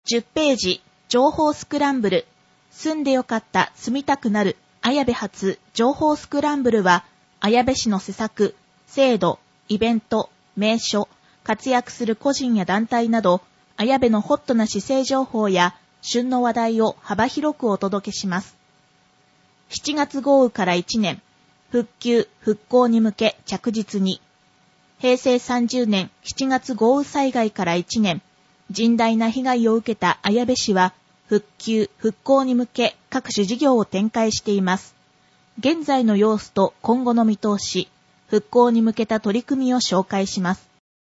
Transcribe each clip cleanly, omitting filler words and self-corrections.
10ページ、情報スクランブル。住んでよかった、住みたくなる、綾部発情報スクランブルは、綾部市の施策、制度、イベント、名所、活躍する個人や団体など、綾部のホットな市政情報や、旬の話題を幅広くお届けします。7月豪雨から1年、復旧・復興に向け着実に。平成30年7月豪雨災害から1年、甚大な被害を受けた綾部市は、復旧・復興に向け各種事業を展開しています。現在の様子と今後の見通し、復興に向けた取り組みを紹介します。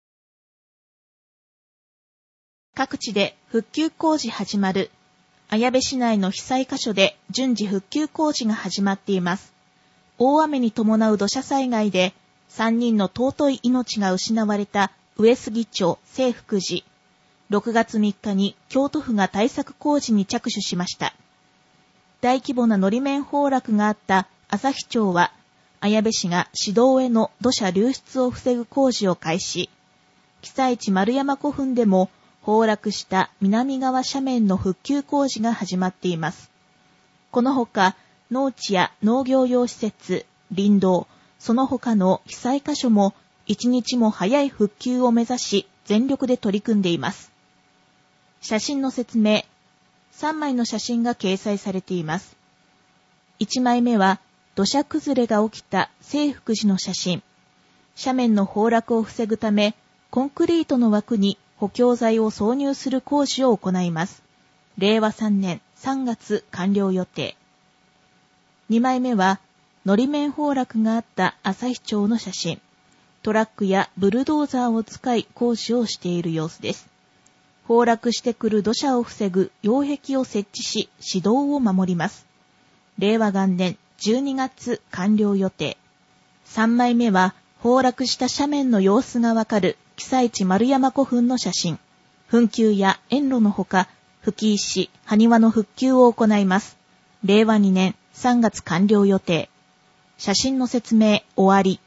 各地で復旧工事始まる。綾部市内の被災箇所で順次復旧工事が始まっています。大雨に伴う土砂災害で3人の尊い命が失われた上杉町清福寺。6月3日に京都府が対策工事に着手しました。大規模なのり面崩落があった旭町は、綾部市が市道への土砂流出を防ぐ工事を開始。被災地丸山古墳でも崩落した南側斜面の復旧工事が始まっています。このほか、農地や農業用施設、林道、その他の被災箇所も一日も早い復旧を目指し全力で取り組んでいます。写真の説明。3枚の写真が掲載されています。1枚目は土砂崩れが起きた清福寺の写真。斜面の崩落を防ぐため、コンクリートの枠に補強材を挿入する工事を行います。令和3年3月完了予定。2枚目は、のり面崩落があった旭町の写真。トラックやブルドーザーを使い工事をしている様子です。崩落してくる土砂を防ぐ擁壁を設置し、指導を守ります。令和元年12月完了予定。3枚目は、崩落した斜面の様子がわかる被災地丸山古墳の写真。墳丘や園路のほか、吹き石、埴輪の復旧を行います。令和2年3月完了予定。写真の説明終わり。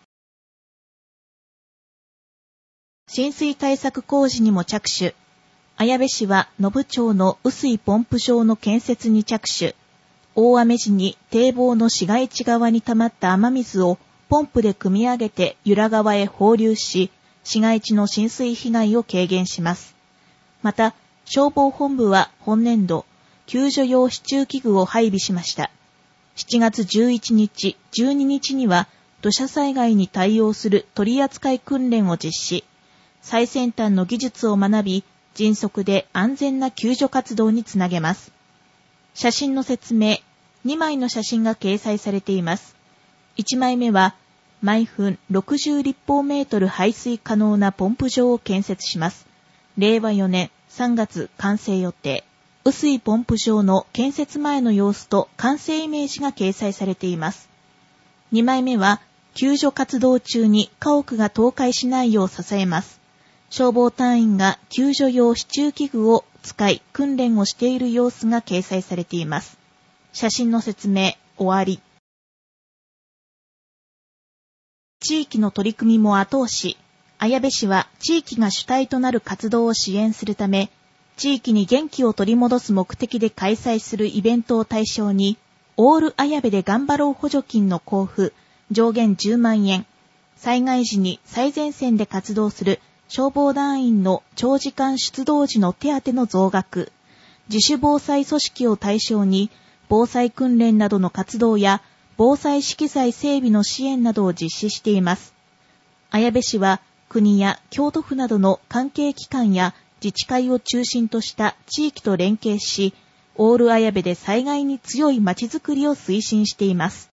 浸水対策工事にも着手。綾部市は野部町の雨水ポンプ場の建設に着手。大雨時に堤防の市街地側に溜まった雨水をポンプで汲み上げて由良川へ放流し、市街地の浸水被害を軽減します。また、消防本部は本年度、救助用支柱器具を配備しました。7月11日、12日には土砂災害に対応する取扱訓練を実施。最先端の技術を学び、迅速で安全な救助活動につなげます。写真の説明、2枚の写真が掲載されています。1枚目は、毎分60立方メートル排水可能なポンプ場を建設します。令和4年3月完成予定。雨水ポンプ場の建設前の様子と完成イメージが掲載されています。2枚目は、救助活動中に家屋が倒壊しないよう支えます。消防隊員が救助用支柱器具を使い訓練をしている様子が掲載されています。写真の説明終わり。地域の取り組みも後押し。綾部市は地域が主体となる活動を支援するため、地域に元気を取り戻す目的で開催するイベントを対象に、オール綾部で頑張ろう補助金の交付、上限10万円、災害時に最前線で活動する消防団員の長時間出動時の手当の増額、自主防災組織を対象に防災訓練などの活動や防災資機材整備の支援などを実施しています。綾部市は国や京都府などの関係機関や自治会を中心とした地域と連携し、オール綾部で災害に強いまちづくりを推進しています。